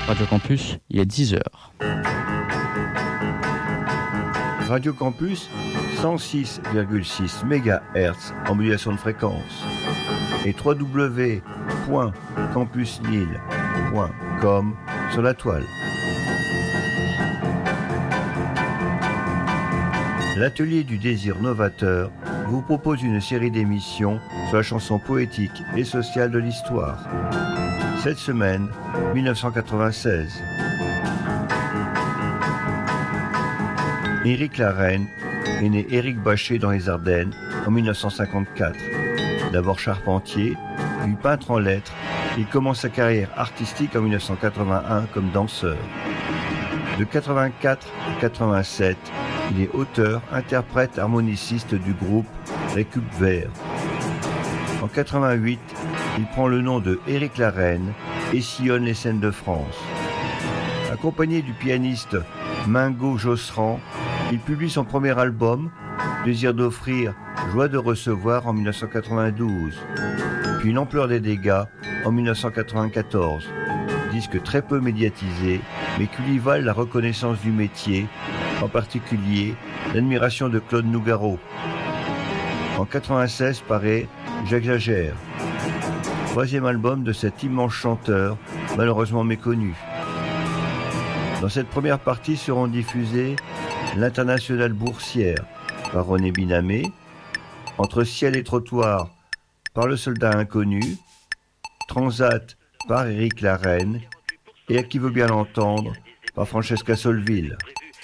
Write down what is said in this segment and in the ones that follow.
Radio Campus, il est 10h. Radio Campus, 106,6 MHz en modulation de fréquence et www.campuslille.com sur la toile. L'atelier du désir novateur vous propose une série d'émissions sur la chanson poétique et sociale de l'histoire. Cette semaine, 1996. Éric Lareine est né Éric Bachet dans les Ardennes en 1954. D'abord charpentier, puis peintre en lettres, il commence sa carrière artistique en 1981 comme danseur. De 84 à 87, il est auteur, interprète, harmoniciste du groupe Récup Vert. En 88, il prend le nom de Éric Lareine et sillonne les scènes de France. Accompagné du pianiste Mingo Josserand, il publie son premier album, Désir d'offrir, Joie de recevoir en 1992, puis L'ampleur des dégâts en 1994, disque très peu médiatisé, mais qui lui valent la reconnaissance du métier, en particulier l'admiration de Claude Nougaro. En 1996 paraît J'exagère, troisième album de cet immense chanteur, malheureusement méconnu. Dans cette première partie seront diffusées L'Internationale boursière par René Binamé, Entre ciel et trottoir par Le Soldat Inconnu, Transat par Éric Lareine et À qui veut bien l'entendre par Francesca Solville.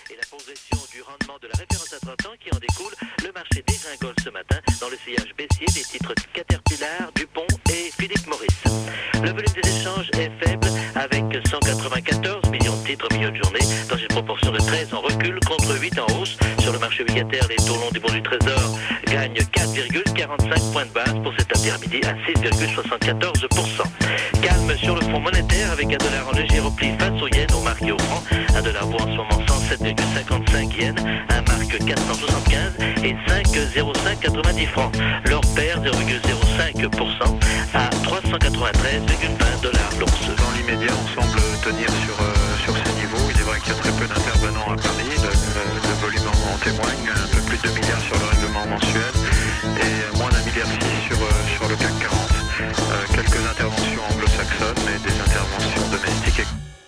Qui en découle, le marché dégringole ce matin dans le sillage baissier des titres Caterpillar, Dupont et Philippe Maurice. Le volume des échanges est faible avec 194 millions de titres au milieu de journée dans une proportion de 13 en recul contre 8 en hausse. Sur le marché obligataire, les taux longs du Bon du Trésor gagnent 4,45 points de base pour cet après-midi à 6,74%. Calme sur le front monétaire avec un dollar en léger repli face au yen, au marque et au franc. Un dollar vaut en ce moment 107,55 yens, un marque 475 et 5,0590 francs. L'or perd 0,05% à 393,20 dollars l'once. Dans l'immédiat, on semble tenir sur ce niveau. Il est vrai qu'il y a très peu d'intervenants à Paris. Le volume en témoigne. Un peu plus de 2 milliards sur le règlement mensuel et moins d'1,6 milliard sur le CAC 40. Quelques interventions anglo-saxonnes et des interventions domestiques.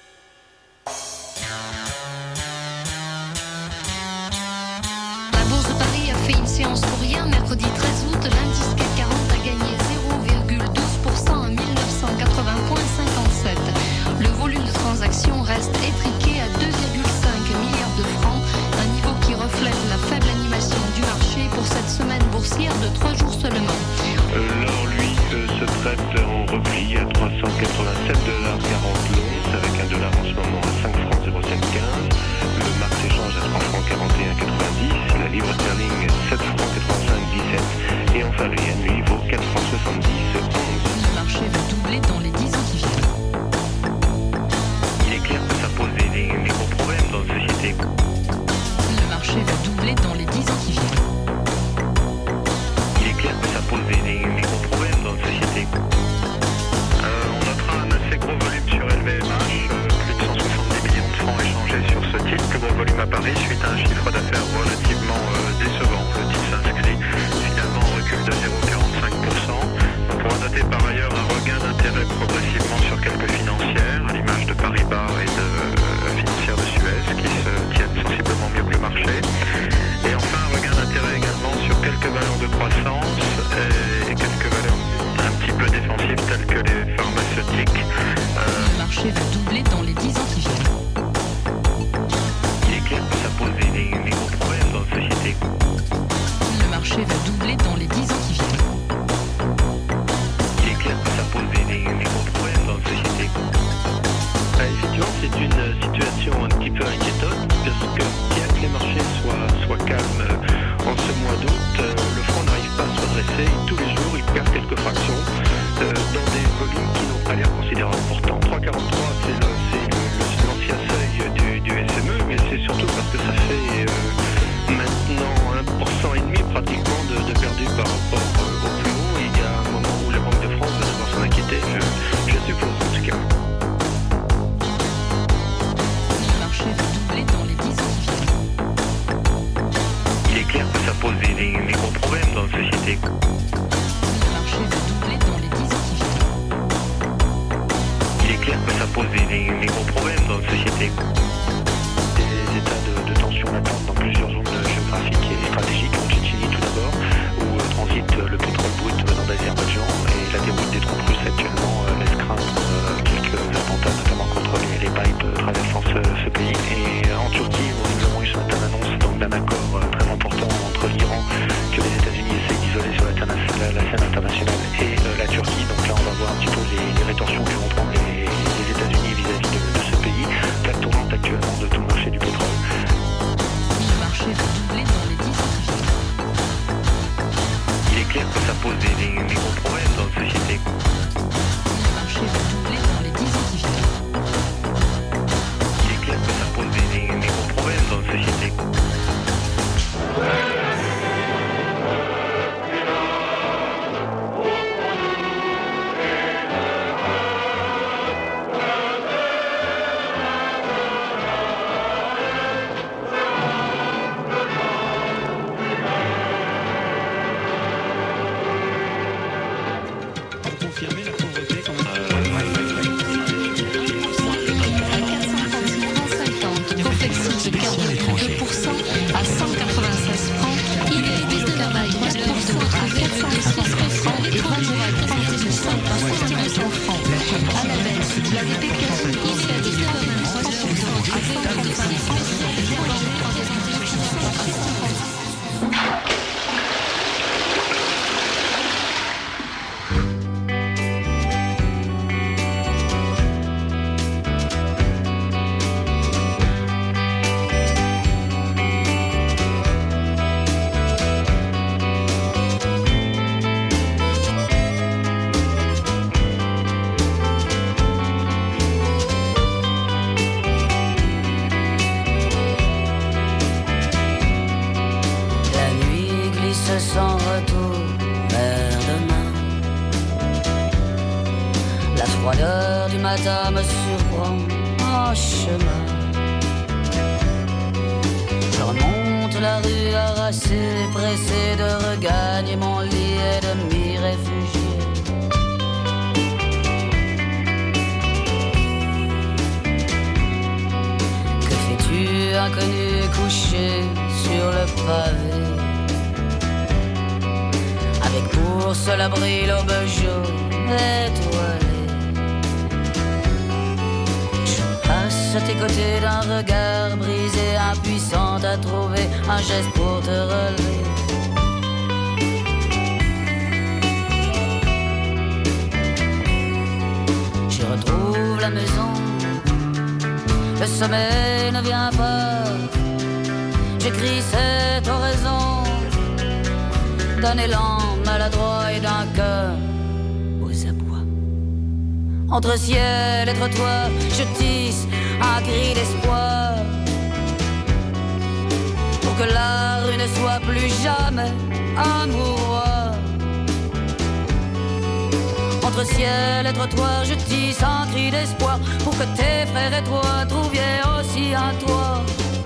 La Bourse de Paris a fait une séance pour rien. Mercredi 13 août, l'indice CAC 40 a gagné 0,12% à 1980,57. Le volume de transactions reste étriqué à 2,5 milliards de francs, un niveau qui reflète la faible animation du marché pour cette semaine boursière de 3 jours seulement. L'or, lui, se traite en repli à 387,40 l'once avec un dollar en ce moment à 5 francs 0,75. Le marque s'échange à 3 francs 41,90. La livre sterling 7 francs 85,17. Et enfin le yen, lui, vaut 4 francs 70,11. Le marché va doubler dans les 10 ans qui viennent. Il est clair que ça pose des gros problèmes dans la société. Le marché va doubler dans les 10 ans qui viennent. Il est clair que ça pose des gros problèmes dans la société. On notera un assez gros volume sur LVMH, plus de 170 millions de francs échangés sur ce titre. Plus gros volume à Paris suite à un chiffre d'affaires relativement décevant. Le titre s'inscrit finalement en recul de 0,45%. On pourra noter par ailleurs un regain d'intérêt progressivement sur quelques financières, à l'image de Paribas et de financières de Suez, qui se tiennent sensiblement mieux que le marché. Et enfin un regain d'intérêt également sur quelques valeurs de croissance et quelques valeurs un petit peu défensives telles que les pharmaceutiques. Le marché va doubler dans les 10 ans qui viennent. Il est clair que ça pose des gros problèmes dans la société. Le marché va doubler dans les 10 ans qui viennent. Il est clair que ça pose des gros problèmes dans la société. Effectivement, c'est une situation un petit peu inquiétante parce que bien que les marchés soient calmes en ce mois d'août, le franc n'arrive pas à se redresser. Tous les jours, il perd quelques fractions dans des volumes qui n'ont pas l'air considérables. Pourtant, 3,43, c'est l'ancien seuil du SME, mais c'est surtout parce que ça fait maintenant 1,5% pratiquement de perdu par rapport au plus haut. Il y a un moment où la Banque de France va devoir s'en inquiéter, je suppose en tout cas. pose des gros problèmes dans notre société. Des états de tension latente dans plusieurs zones géographiques et stratégiques, en Tchétchénie tout d'abord, où transite le pétrole brut venant d'Azerbaïdjan, et la déroute des troupes russes actuellement laisse craindre quelques attentats, notamment contre les pipes traversant ce pays. Et en Turquie, nous avons eu ce matin l'annonce d'un accord très important entre l'Iran, que les États-Unis essaient d'isoler sur la scène internationale, et la Turquie. Donc là, on va voir un petit peu les rétorsions que vont prendre les États-Unis vis-à-vis de ce pays, plaque tournante actuellement de tout le marché du pétrole. Le marché va doubler dans les 10 ans. Il est clair que ça pose des gros problèmes dans notre société. Le marché va doubler dans les 10 ans qui viennent. Il est clair que ça pose des gros problèmes dans notre société. Confirmer la pauvreté quand même. Complexité de 4,2% à 196 francs. Égalité de travail 4% à 406 francs et 30 jours à 31 à 100 francs. À la baisse, la VPK ici à 19,23% à 145 francs. Sans retour vers demain. La froideur du matin me surprend en chemin. Je remonte la rue harassée, pressé de regagner mon lit et de m'y réfugier. Que fais-tu, inconnu, couché sur le pavé? Avec pour seul abri l'aube jaune étoilée. Je passe à tes côtés d'un regard brisé, impuissant à trouver un geste pour te relever. Je retrouve la maison, le sommeil ne vient pas. J'écris cette oraison d'un élan maladroit et d'un cœur aux abois. Entre ciel et trottoir, je tisse un cri d'espoir pour que la rue ne soit plus jamais un mouroir. Entre ciel et trottoir, je tisse un cri d'espoir pour que tes frères et toi trouviez aussi un toit.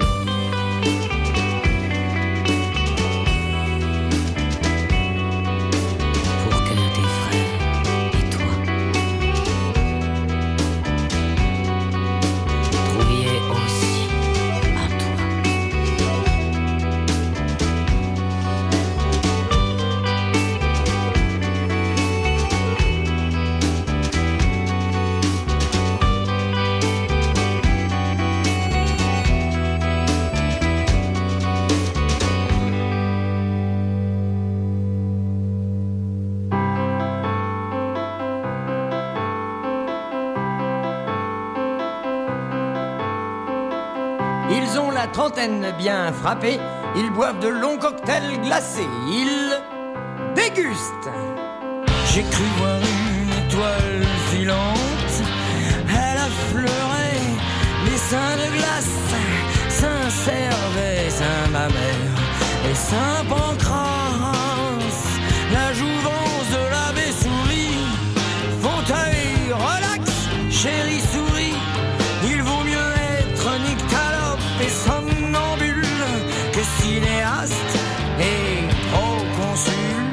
Ils ont la trentaine bien frappée, ils boivent de longs cocktails glacés, ils dégustent. J'ai cru voir une étoile filante, elle affleurait les seins de glace, Saint-Servais, Saint-Mamère et Saint-Pancras. La jouvence de l'abbé Souris, fauteuil, relax, chérie souris. Il vaut mieux être nyctalope et somnambule que cinéaste et proconsul.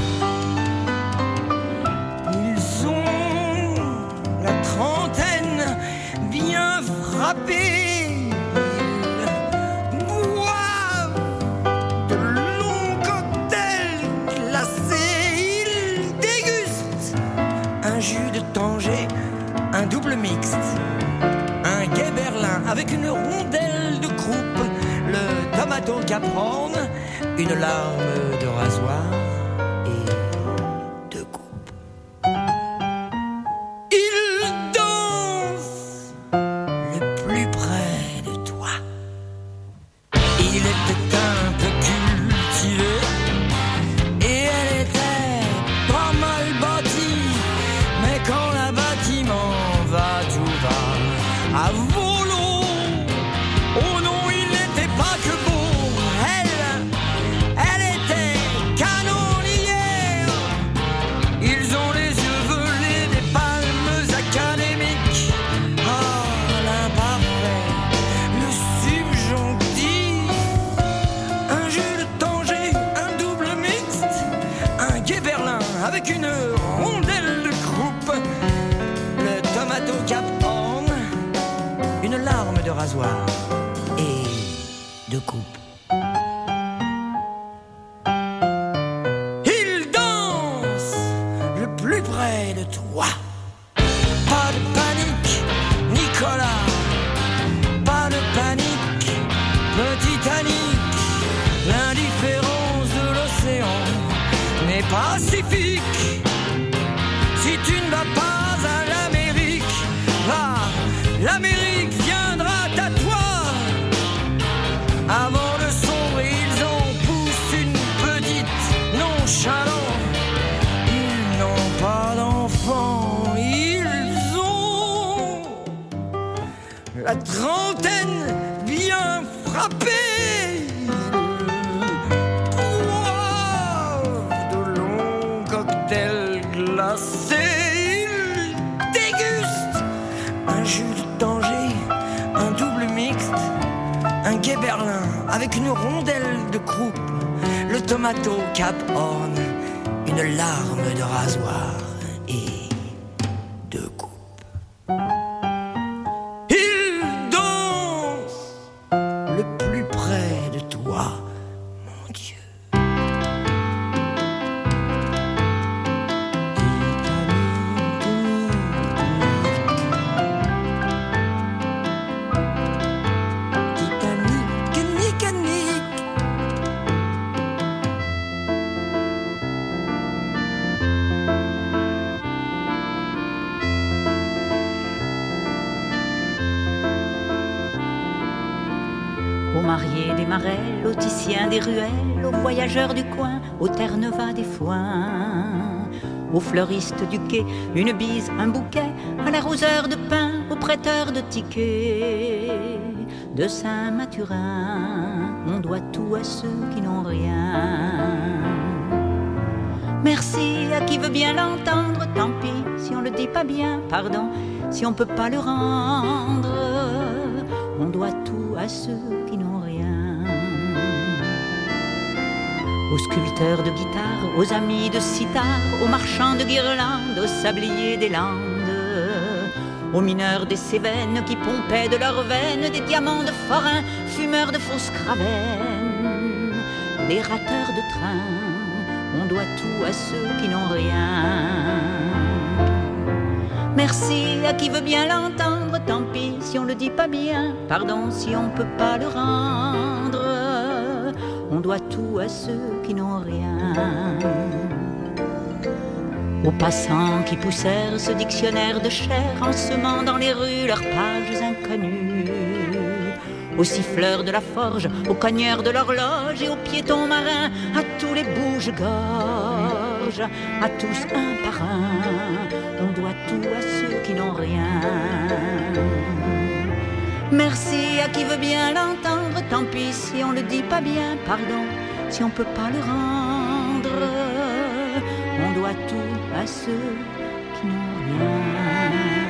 Ils sont la trentaine frappés. Ils boivent de longs cocktails glacés. Ils dégustent un jus de Tanger, un double mixte, un gai berlin avec une rondelle de croupe, le tomato capron, une larme de rasoir et deux coupes. Ils dansent le plus près de toi. Il était un peu cultivé et elle était pas mal bâtie, mais quand la bâtiment va tout va à volo. Oh non, il n'était pas que beau. Elle était canonnière. Ils ont les yeux velés des palmes académiques. Ah, l'imparfait, le subjonctif. Un jus de Tanger, un double mixte, un gai berlin avec une rondelle de croupe, le tomato capron, une larme de rasoir et deux coupes. Ils dansent le plus près de toi. Pas de panique, Nicolas. Pas de panique, petit Annick. L'indifférence de l'océan n'est pacifique. Si tu ne vas pas à l'Amérique, l'Amérique viendra à toi. Avant de sombrer, ils en poussent une petite nonchalant. Ils n'ont pas d'enfants, ils ont la trentaine bien frappée. Ils boivent de longs cocktails glacés. Ils dégustent un jus de Tanger, un double mixte, un gai berlin avec une rondelle de croupe, le tomato cap horn, une larme de rasoir et deux coupes. Ils dansent le plus près de toi, mon Dieu. Aux mariés des marelles, aux ticiens des ruelles, aux voyageurs du coin, aux Terre-Neuve des foins, aux fleuristes du quai, une bise, un bouquet, à l'arroseur de pain, au prêteur de tickets, de Saint-Mathurin, on doit tout à ceux qui n'ont rien. Merci à qui veut bien l'entendre, tant pis si on le dit pas bien, pardon, si on peut pas le rendre, on doit tout à ceux qui n'ont rien. Aux sculpteurs de guitare, aux amis de sitar, aux marchands de guirlandes, aux sabliers des Landes, aux mineurs des Cévennes qui pompaient de leurs veines des diamants de forain, fumeurs de fausses cravènes, des rateurs de train, on doit tout à ceux qui n'ont rien. Merci à qui veut bien l'entendre, tant pis si on le dit pas bien, pardon si on peut pas le rendre, on doit tout à ceux qui n'ont rien. Aux passants qui poussèrent ce dictionnaire de chair en semant dans les rues leurs pages inconnues, aux siffleurs de la forge, aux cogneurs de l'horloge et aux piétons marins, à tous les bouges-gorges, à tous un par un, on doit tout à ceux qui n'ont rien. Merci à qui veut bien l'entendre, tant pis si on le dit pas bien, pardon si on peut pas le rendre, on doit tout à ceux qui n'ont rien.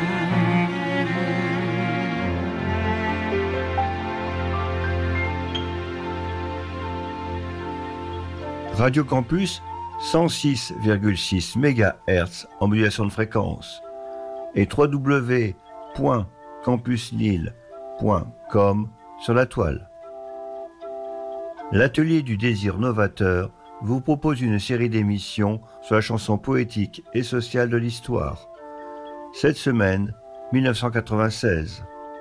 Radio Campus, 106,6 MHz en modulation de fréquence et www.campusnil.fr comme sur la toile. L'atelier du désir novateur vous propose une série d'émissions sur la chanson poétique et sociale de l'histoire. Cette semaine, 1996.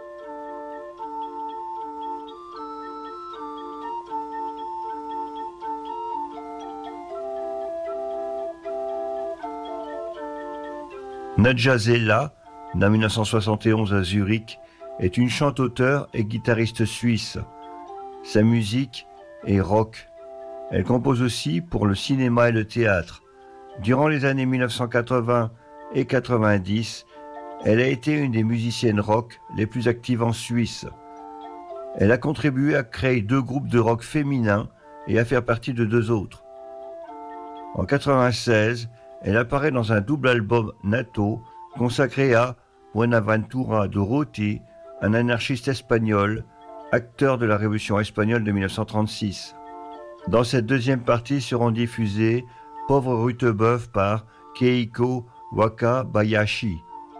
Nadja Zella, née en 1971 à Zurich, est une chanteuse et guitariste suisse. Sa musique est rock. Elle compose aussi pour le cinéma et le théâtre. Durant les années 1980 et 90, elle a été une des musiciennes rock les plus actives en Suisse. Elle a contribué à créer 2 groupes de rock féminins et à faire partie de 2 autres. En 1996, elle apparaît dans un double album Nato consacré à Buenaventura Durruti, un anarchiste espagnol, acteur de la Révolution espagnole de 1936. Dans cette deuxième partie seront diffusées Pauvre Rutebeuf par Keiko Wakabayashi,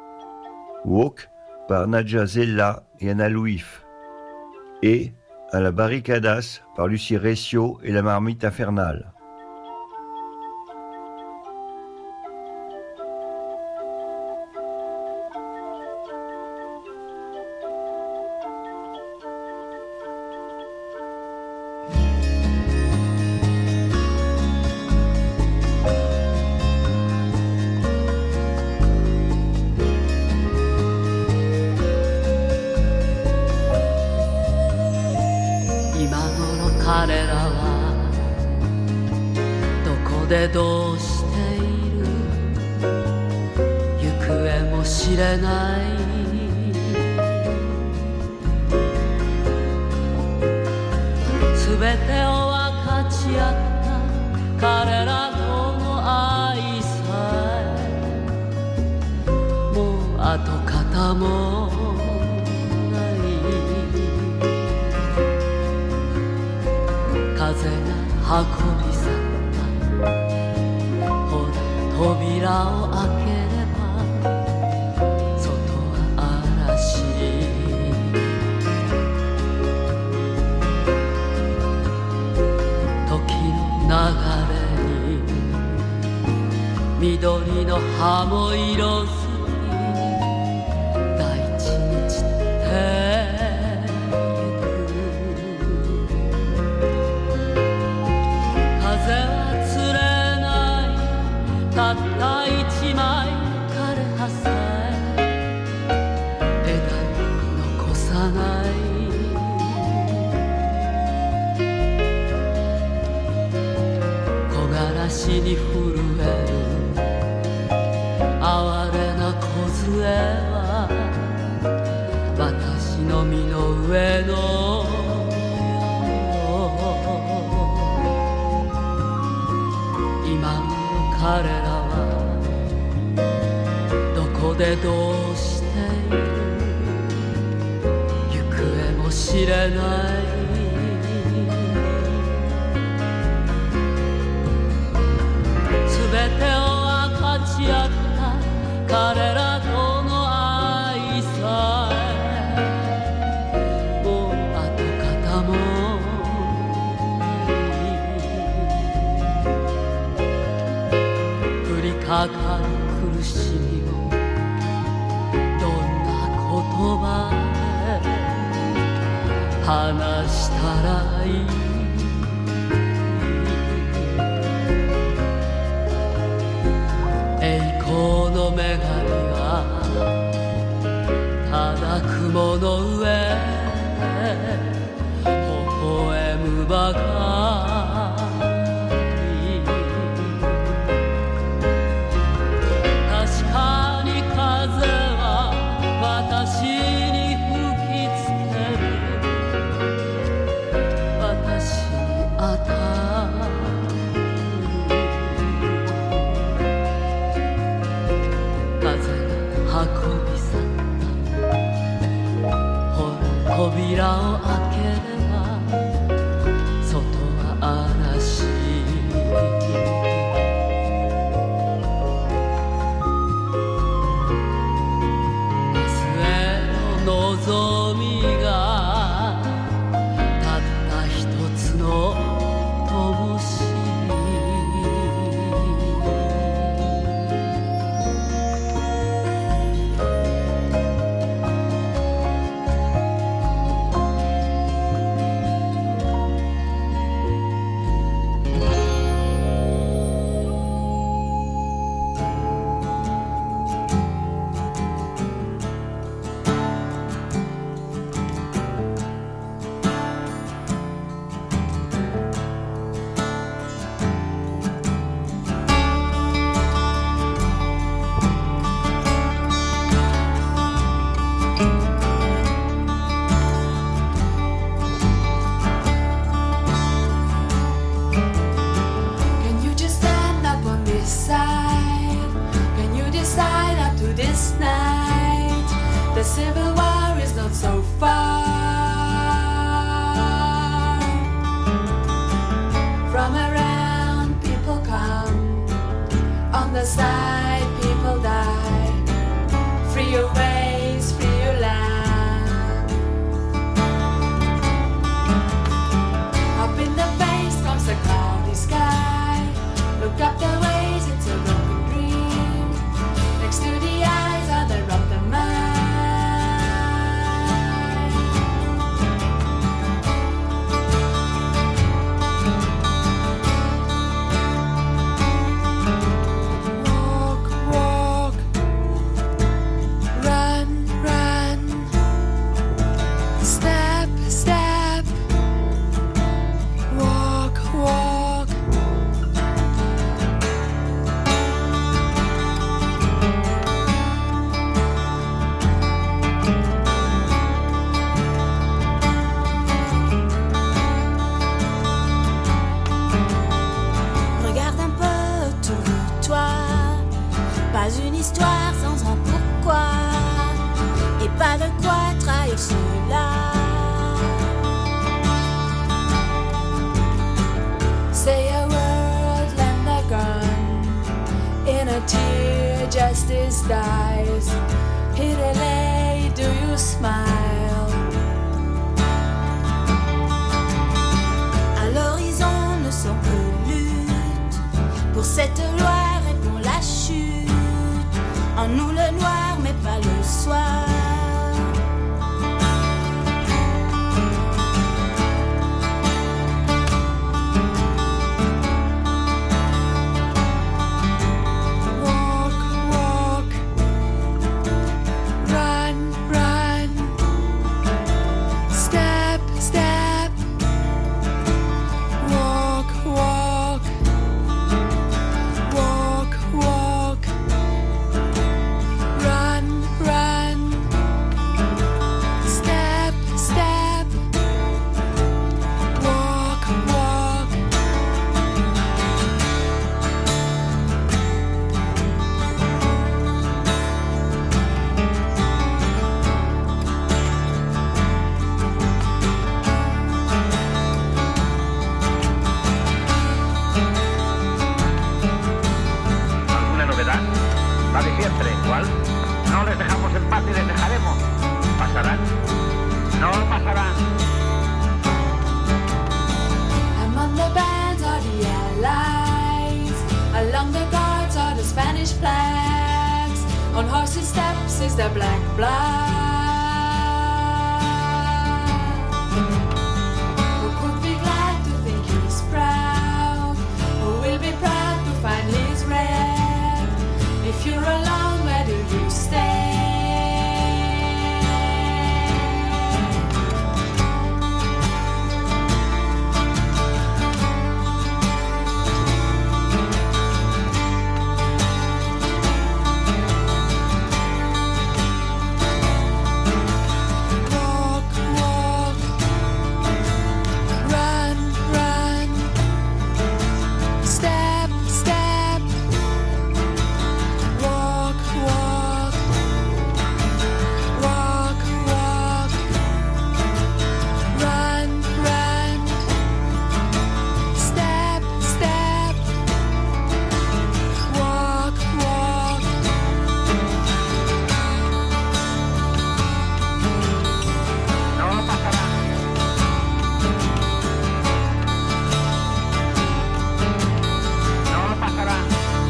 Walk par Nadja Zella et Anna Louif, et À la Barricadas par Lucie Recio et la Marmite Infernale. 望みが Step, step, walk, walk. Regarde un peu autour de toi, pas une histoire sans un pourquoi, et pas de quoi trahir cela. Say a word, land a gun, in a tear justice dies. Hit a lay, do you smile? À l'horizon ne sont que lutte, pour cette loi répond la chute. En nous le noir mais pas le soir. Walk, walk, run, run, step, step, walk, walk, walk, walk, run, run, step, step, walk, walk. ¿Alguna novedad? La de siempre, igual. No les dejamos en paz y les dejaremos. ¿Pasarán? No pasarán. Among the bands are the allies, along the guards are the Spanish flags, on horses' steps is the black blood. Who could be glad to think he's proud? Who will be proud to find his red? If you're alone, where do you stay? Walk, walk, run, run, step, step, walk, walk, walk, walk, run, run, step, step, walk, walk. No pasarán. No pasarán.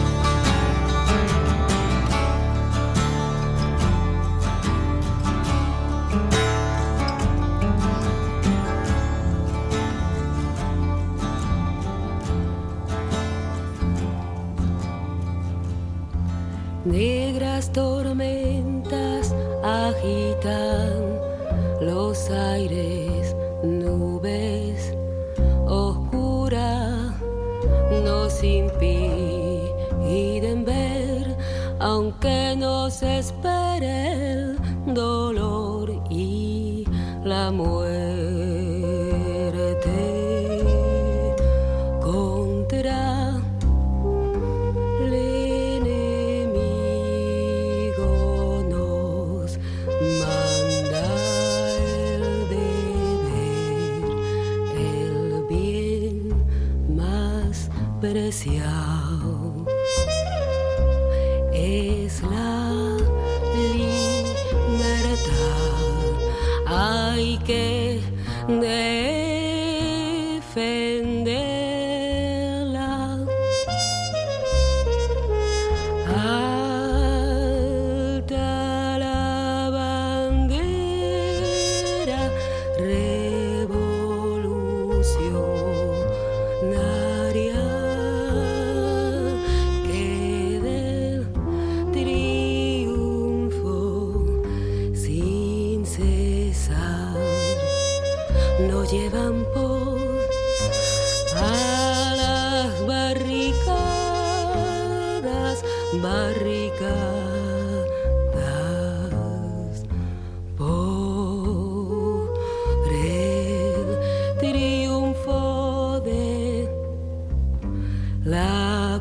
Negras tormentas agitan los aires, nubes oscuras nos impiden ver, aunque nos espere el dolor y la muerte. Contra el enemigo nos manda el deber, el bien más preciado es la libertad. Hay que defenderla. Alta la bandera revolucionaria que del triunfo sin cesar nos llevan por a las barricadas, barricadas, por el triunfo de la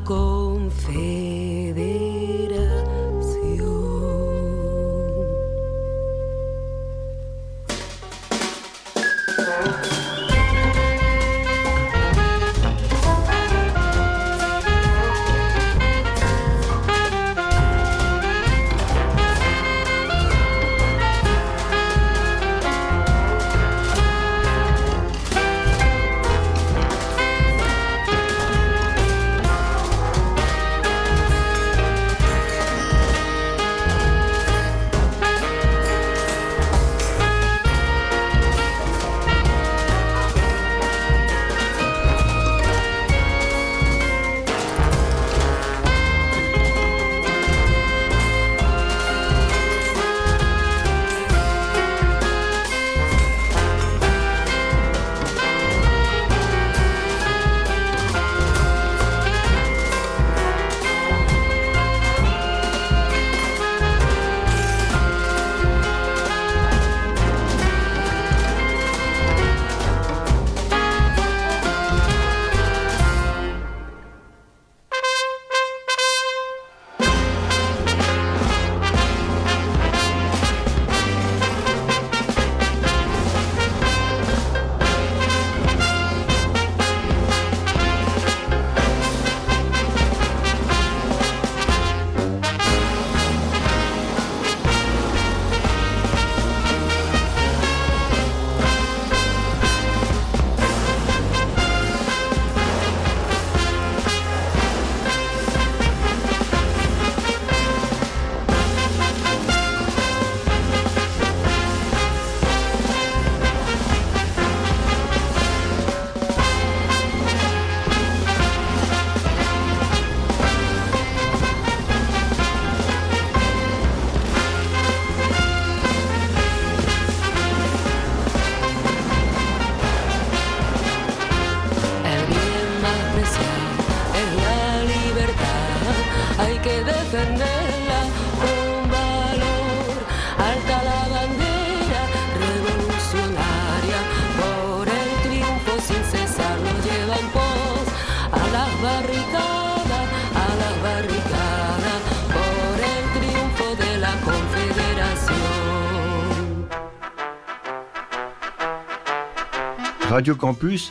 Radio Campus,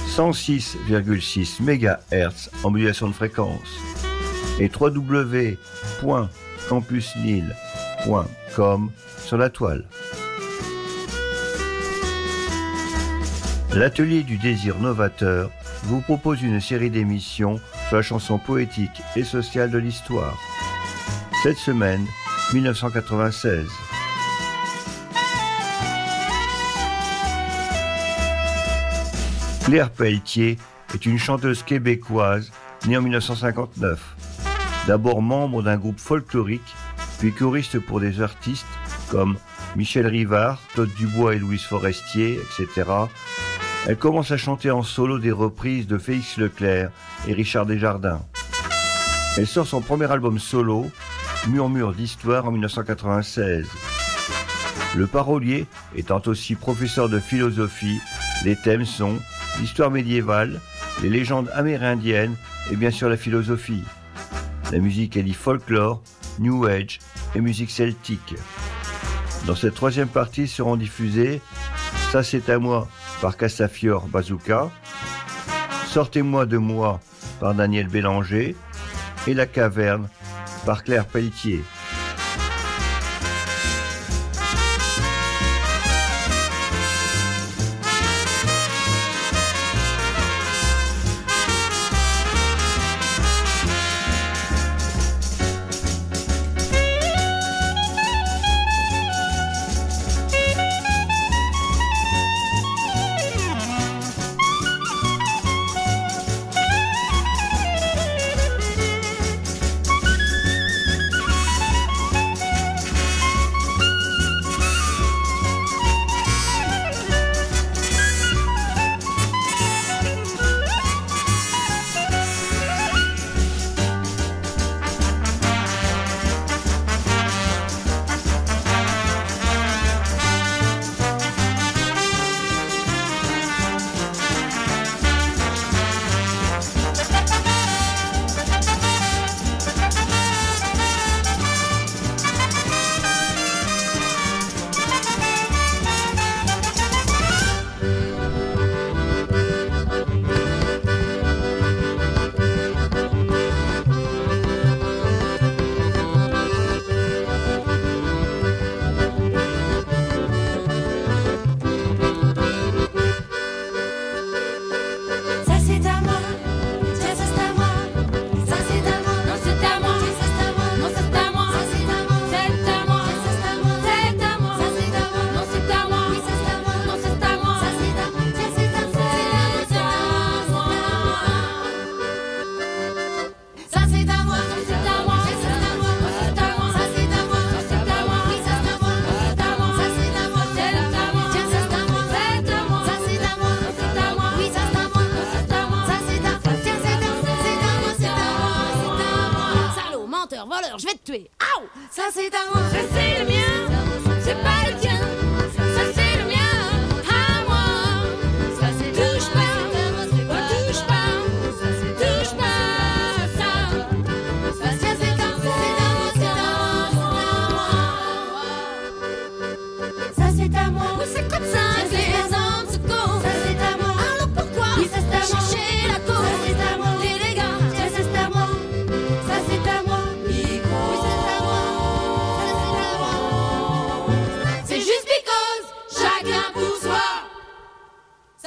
106,6 MHz en modulation de fréquence et www.campusnil.com sur la toile. L'atelier du désir novateur vous propose une série d'émissions sur la chanson poétique et sociale de l'histoire. Cette semaine, 1996. Claire Pelletier est une chanteuse québécoise née en 1959. D'abord membre d'un groupe folklorique, puis choriste pour des artistes comme Michel Rivard, Claude Dubois et Louise Forestier, etc. Elle commence à chanter en solo des reprises de Félix Leclerc et Richard Desjardins. Elle sort son premier album solo, Murmure d'histoire, en 1996. Le parolier étant aussi professeur de philosophie, les thèmes sont l'histoire médiévale, les légendes amérindiennes et bien sûr la philosophie. La musique allie folklore, new age et musique celtique. Dans cette troisième partie seront diffusées Ça c'est à moi par Castafiore Bazooka, Sortez-moi de moi par Daniel Bélanger et La Caverne par Claire Pelletier.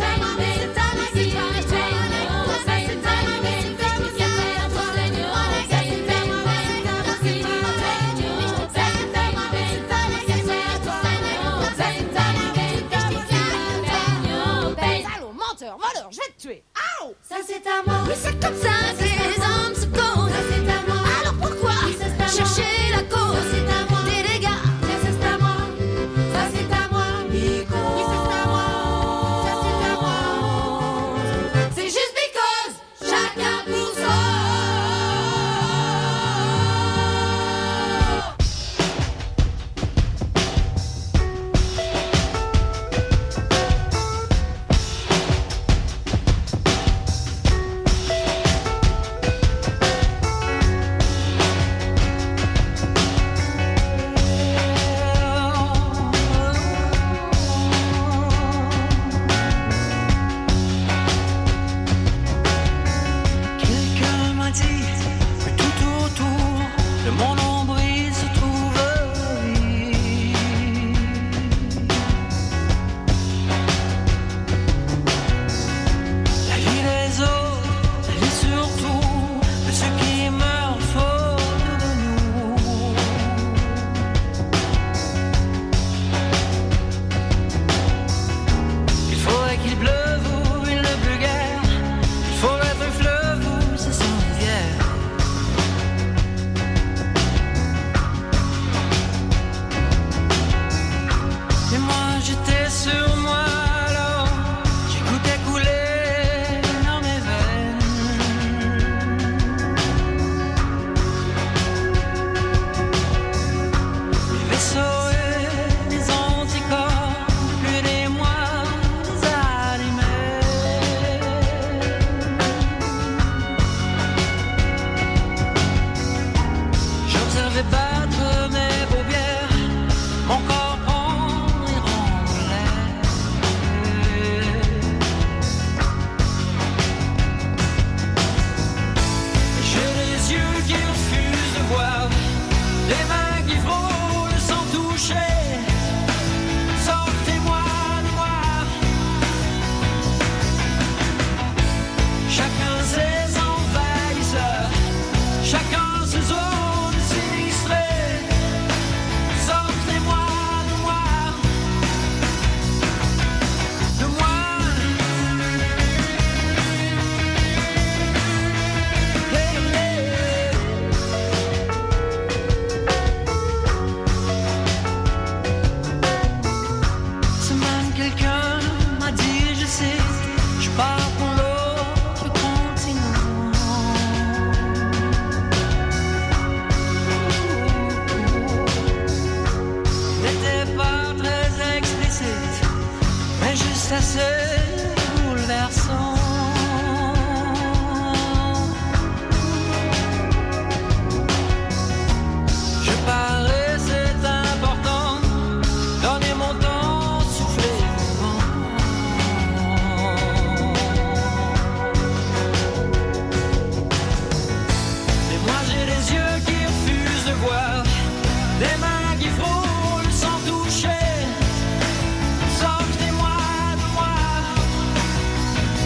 Ça c'est à moi. Oui, c'est comme ça que les hommes se causent. Ça c'est à moi. Alors pourquoi Oui, ça, c'est à moi. chercher la cause Ça c'est à moi. des dégâts? Ça c'est à moi. Ça c'est à moi. Nico. Oui, ça c'est à moi. Ça c'est à moi. C'est juste because chacun pour soi. Quelqu'un m'a dit que tout autour de mon nombril se trouve vide. La vie des autres, la vie surtout de ceux qui meurent faute de nous. Il faudrait qu'il pleuve ou il ne pleut guère. Il faudrait être un fleuve où c'est sans rivière. Et moi j'étais sur moi alors, j'écoutais couler dans mes veines les vaisseaux et les anticorps, plus des mois, des allumés. J'observais battre mes paupières, mon corps prendre et rendre l'air. J'ai les yeux qui refusent de voir, les mains qui frôlent sans toucher. Sortez-moi de moi. Chacun ses envahisseurs, chacun ses zones sinistrées. Sortez-moi de moi. De moi. Ce même quelqu'un m'a dit, je sais, je pars pour l'autre continent. N'était pas très explicite, mais juste assez bouleversant. Je parais, c'est important. Donnez mon temps, soufflez mon vent. Mais moi j'ai les yeux qui refusent de voir, des mains qui frôlent sans toucher. Sortez-moi de moi.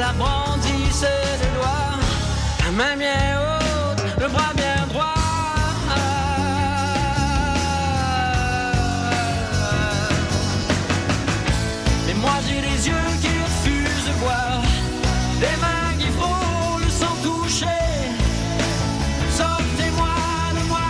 la brandissait des doigts, la main bien haute, le bras bien droit. Mais moi j'ai les yeux qui refusent de voir, des mains qui frôlent sans toucher. Sortez-moi de moi.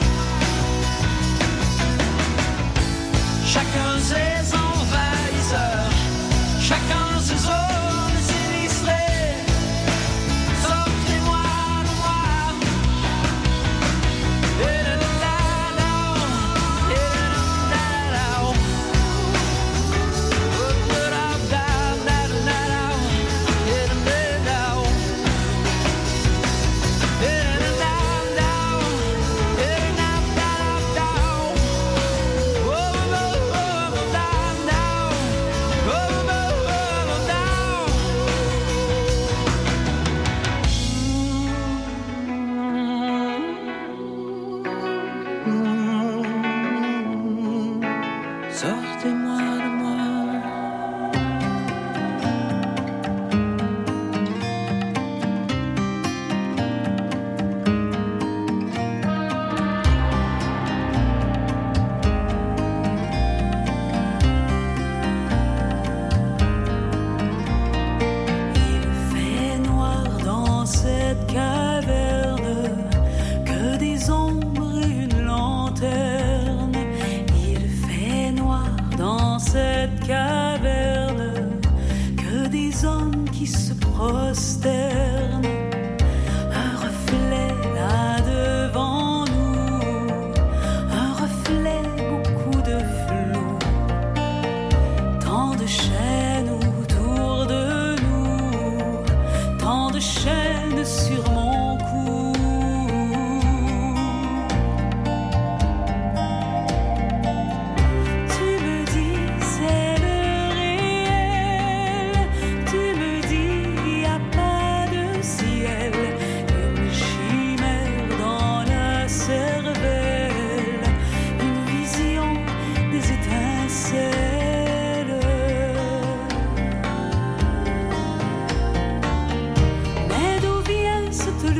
Chacun ses envahisseurs, chacun ses zones sinistrées. Sortez-moi de moi. Sortez-moi de moi. Il fait noir dans cette caverne, que des ombres et une lanterne. Il fait noir dans cette caverne, que des hommes qui se prosternent. Un reflet là devant nous, un reflet, beaucoup de flou. Tant de chaînes autour de nous, tant de chaînes sur mon cou. Tu me dis c'est le réel, tu me dis y a pas de ciel, une chimère dans la cervelle, une vision des étincelles. Mais d'où vient cette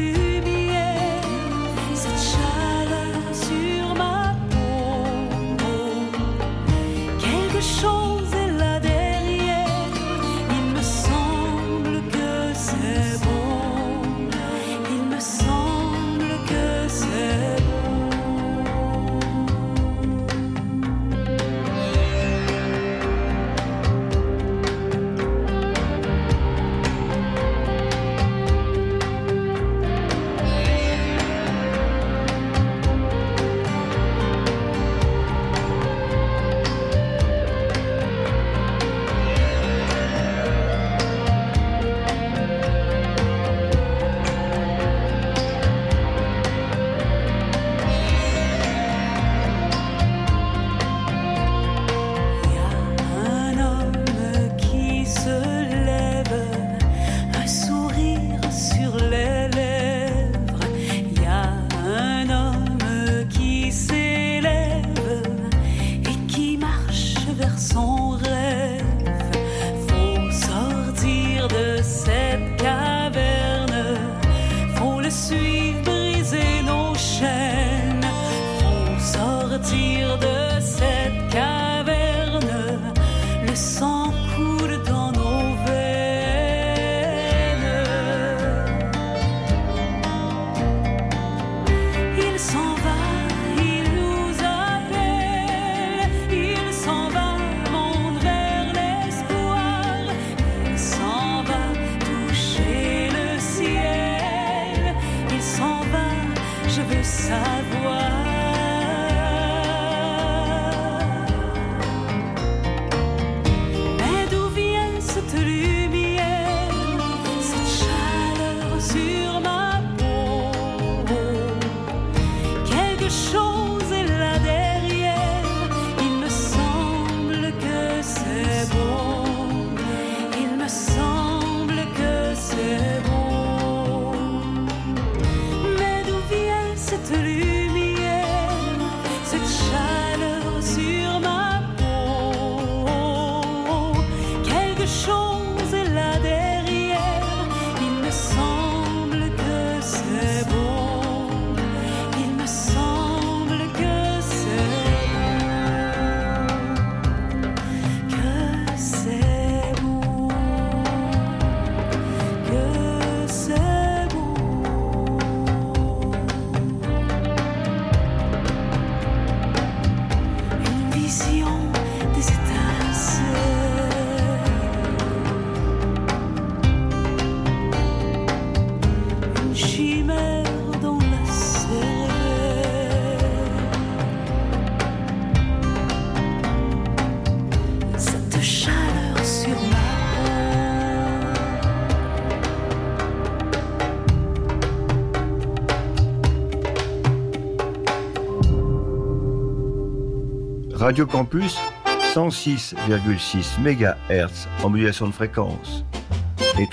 Radio Campus, 106,6 MHz en modulation de fréquence et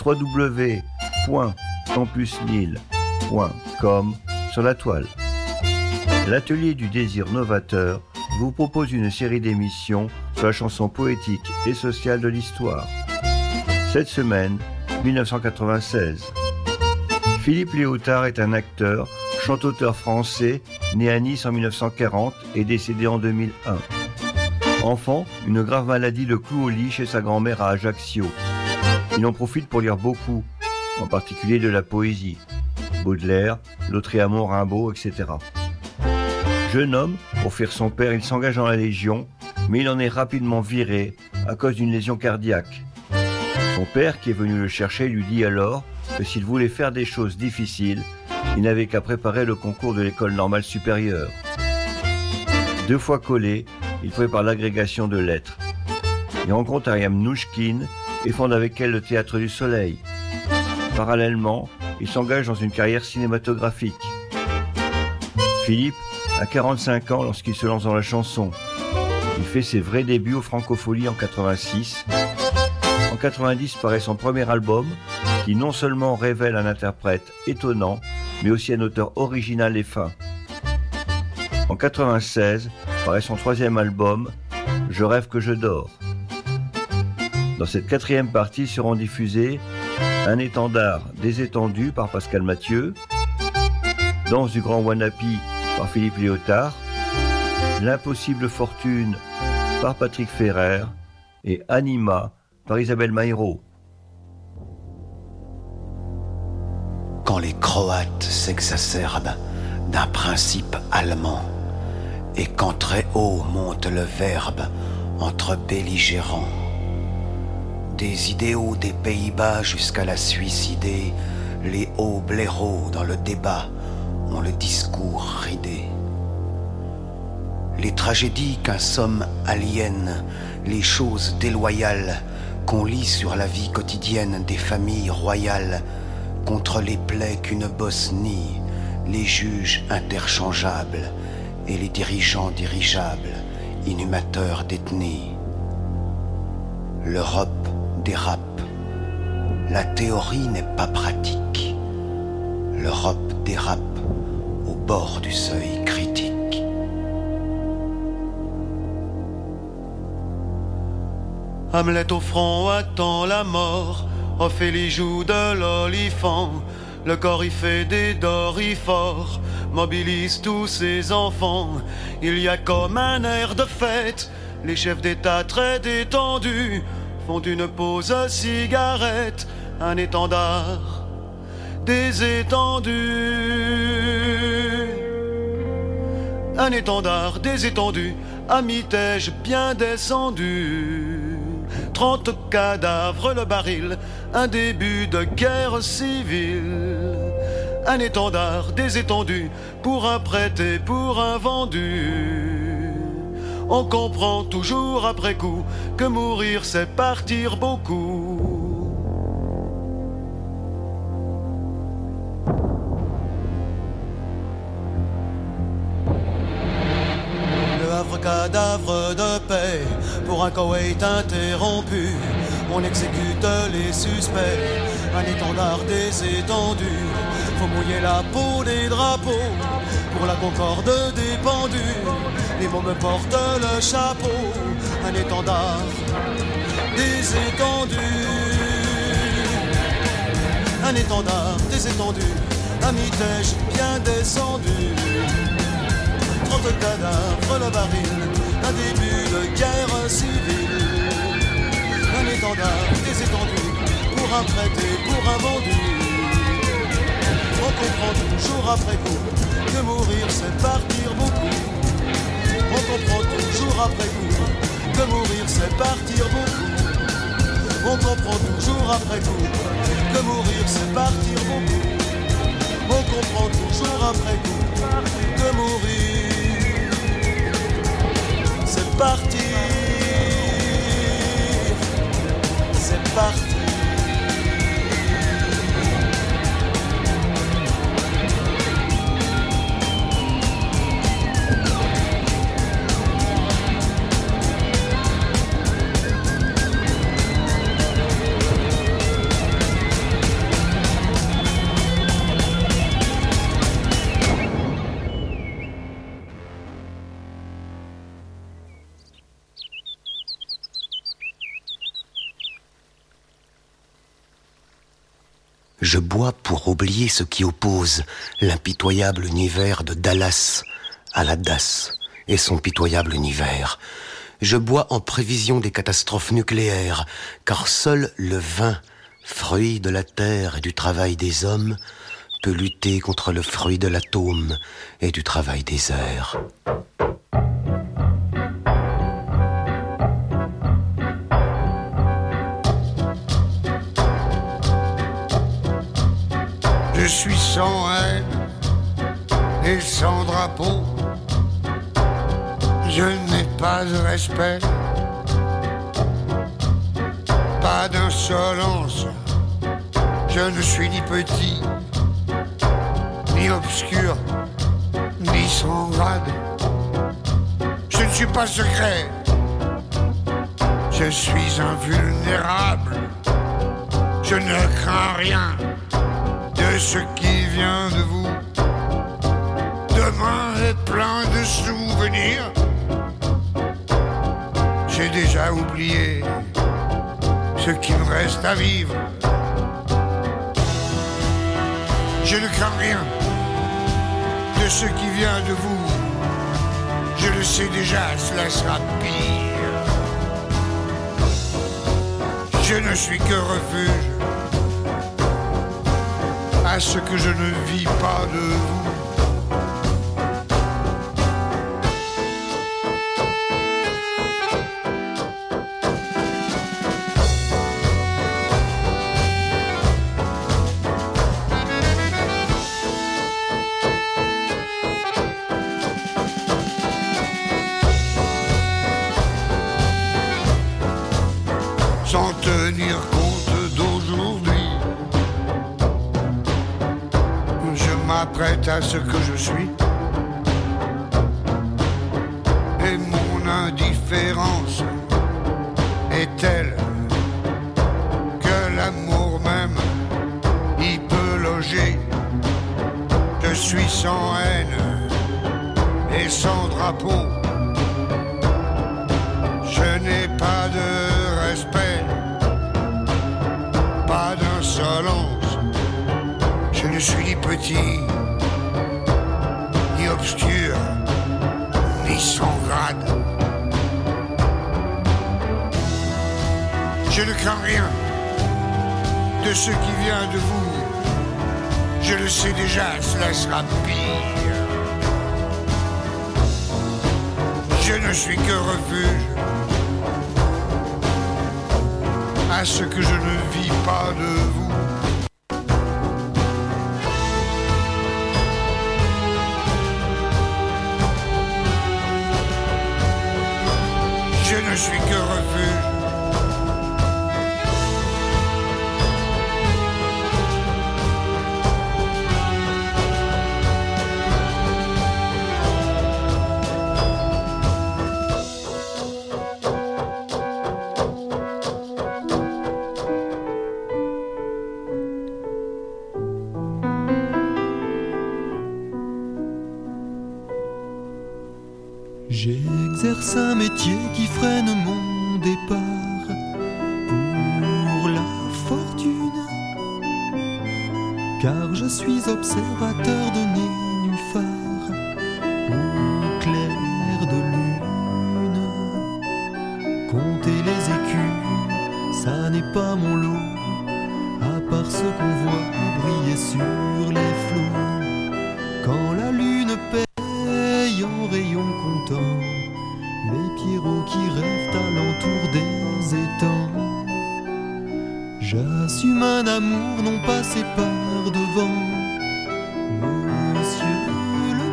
www.campusnil.com sur la toile. L'Atelier du désir novateur vous propose une série d'émissions sur la chanson poétique et sociale de l'histoire. Cette semaine, 1996. Philippe Léotard est un acteur, chantauteur français, né à Nice en 1940 et décédé en 2001. Enfant, une grave maladie le cloue au lit chez sa grand-mère à Ajaccio. Il en profite pour lire beaucoup, en particulier de la poésie. Baudelaire, Lautréamont, Rimbaud, etc. Jeune homme, pour fuir son père, il s'engage dans la Légion, mais il en est rapidement viré à cause d'une lésion cardiaque. Son père, qui est venu le chercher, lui dit alors que s'il voulait faire des choses difficiles, il n'avait qu'à préparer le concours de l'école normale supérieure. 2 fois collé, il prépare l'agrégation de lettres. Il rencontre Ariane Mnouchkine et fonde avec elle le Théâtre du Soleil. Parallèlement, il s'engage dans une carrière cinématographique. Philippe a 45 ans lorsqu'il se lance dans la chanson. Il fait ses vrais débuts au Francofolie en 86. En 90 paraît son premier album qui non seulement révèle un interprète étonnant, mais aussi un auteur original et fin. En 96 paraît son 3e album, Je rêve que je dors. Dans cette 4e partie seront diffusés Un étendard désétendu par Pascal Mathieu, Danse du grand Wanapi par Philippe Léotard, L'impossible fortune par Patrick Ferrer et Anima par Isabelle Maïro. Quand les Croates s'exacerbent d'un principe allemand et quand très haut monte le verbe entre belligérants, des idéaux des Pays-Bas jusqu'à la suicidée, les hauts blaireaux dans le débat ont le discours ridé. Les tragédies qu'insomment aliènent, les choses déloyales qu'on lit sur la vie quotidienne des familles royales, contre les plaies qu'une Bosnie, les juges interchangeables et les dirigeants dirigeables, inhumateurs d'ethnie. L'Europe dérape. La théorie n'est pas pratique. L'Europe dérape au bord du seuil critique. Hamlet au front attend la mort. Ophélie joue de l'olifant. Le coryphée des dorifores mobilise tous ses enfants. Il y a comme un air de fête. Les chefs d'État très détendus font une pause à cigarette. Un étendard des étendus. Un étendard des étendus à mi-tège bien descendu. 30 cadavres le baril, un début de guerre civile. Un étendard des étendus pour un prêté, pour un vendu. On comprend toujours après coup que mourir c'est partir beaucoup. Le Havre cadavre de paix pour un Koweït interrompu. On exécute les suspects, un étendard des étendus. Faut mouiller la peau des drapeaux pour la concorde des pendus. Les mots me portent le chapeau, un étendard des étendus. Un étendard des étendus, à mi-tège bien descendu. 30 cadavres le baril, un début de guerre civile. Un étendard des étendus, pour un prêté, pour un vendu. On comprend toujours après coup que mourir c'est partir beaucoup. On comprend toujours après coup que mourir c'est partir beaucoup. On comprend toujours après coup que mourir c'est partir beaucoup. On comprend toujours après coup que mourir c'est partir. C'est partir. Je bois pour oublier ce qui oppose l'impitoyable univers de Dallas à la DAS et son pitoyable univers. Je bois en prévision des catastrophes nucléaires, car seul le vin, fruit de la terre et du travail des hommes, peut lutter contre le fruit de l'atome et du travail des airs. Je suis sans haine et sans drapeau. Je n'ai pas de respect, pas d'insolence. Je ne suis ni petit, ni obscur, ni sans grade. Je ne suis pas secret, je suis invulnérable. Je ne crains rien de ce qui vient de vous. Demain est plein de souvenirs. J'ai déjà oublié ce qui me reste à vivre. Je ne crains rien de ce qui vient de vous. Je le sais déjà, cela sera pire. Je ne suis que refuge à ce que je ne vis pas de vous. Sans tenir compte d'aujourd'hui, je m'apprête à ce que je suis. Et mon indifférence est telle que l'amour même y peut loger. Je suis sans haine et sans drapeau. Je n'ai pas de respect, pas d'insolence. Je ne suis ni petit, ni obscur, ni sans grade. Je ne crains rien de ce qui vient de vous. Je le sais déjà, cela sera pire. Je ne suis que refuge à ce que je ne vis pas de vous. Je ne suis que refuge. J'exerce un métier qui freine mon départ pour la fortune, car je suis observateur de nénuphars au clair de lune. Compter les écus, ça n'est pas mon lot, à part ce qu'on voit briller sur les flots. Quand la lune paye en rayon comptant les pierrots qui rêvent alentour des étangs, j'assume un amour non passé par devant. Monsieur le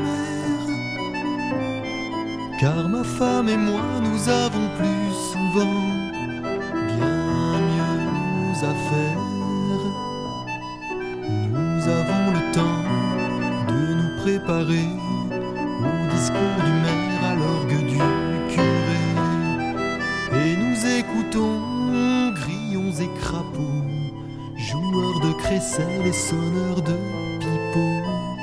maire, car ma femme et moi nous avons plus souvent bien mieux à faire. Nous avons le temps de nous préparer au discours du maire à l'orgue du curé, et nous écoutons grillons et crapauds, joueurs de crécelles et sonneurs de pipeaux.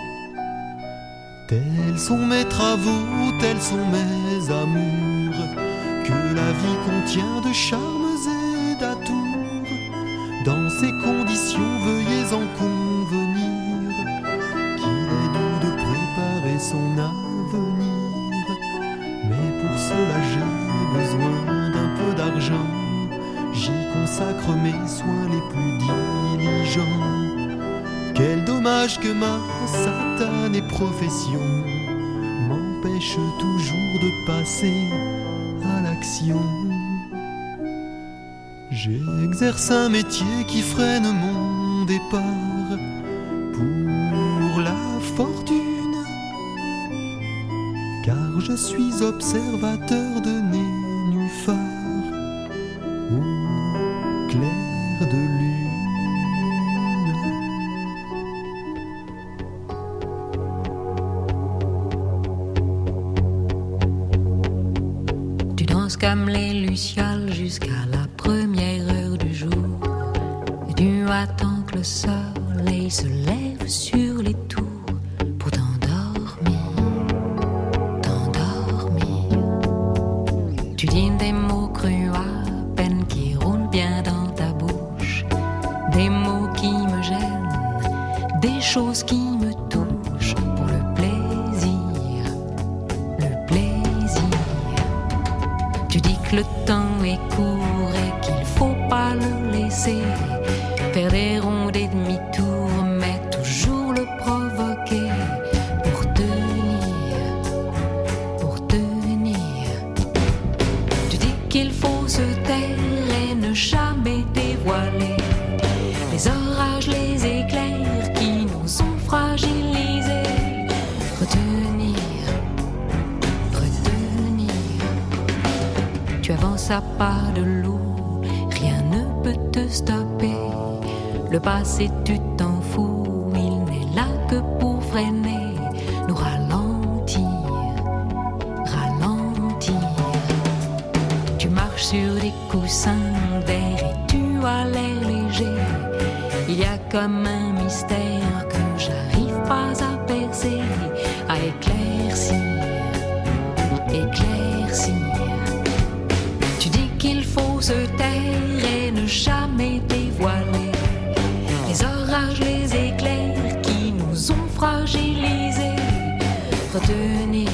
Tels sont mes travaux, tels sont mes amours, que la vie contient de charmes et d'atours, Dans ces conditions, veuillez en convenir qu'il est doux de préparer son avenir. Mais pour cela j'ai besoin d'un peu d'argent, j'y consacre mes soins les plus diligents. Quel dommage que ma satanée profession m'empêche toujours de passer à l'action. J'exerce un métier qui freine mon départ pour la fortune, car je suis observateur de nénuphars au clair de lune. Tu danses comme les lucioles jusqu'à la première heure du jour, et tu attends que le soleil se lève sur les tours pour t'endormir. Tu dînes des mots crus à peine qui roulent bien dans ta bouche, des mots qui me gênent, des choses qui me touchent pour le plaisir. Tu dis que le temps est court et qu'il faut pas le laisser faire des ronds et demi-tours, mais toujours le provoquer pour tenir. Tu dis qu'il faut se taire et ne jamais dévoiler les orages, les éclairs qui nous ont fragilisés. Retenir. Tu avances à pas de loup, rien ne peut te stopper. Le passé, tu t'en fous, il n'est là que pour freiner, nous ralentir. Tu marches sur des coussins d'air et tu as l'air léger. Il y a comme un mystère que j'arrive pas à percer, à éclaircir. Tu dis qu'il faut se taire et ne jamais dévoiler les orages, les éclairs qui nous ont fragilisés. Retenir.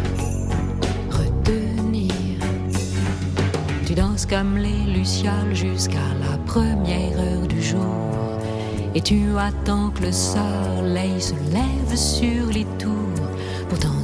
Tu danses comme les lucioles jusqu'à la première heure du jour, et tu attends que le soleil se lève sur les tours pour t'en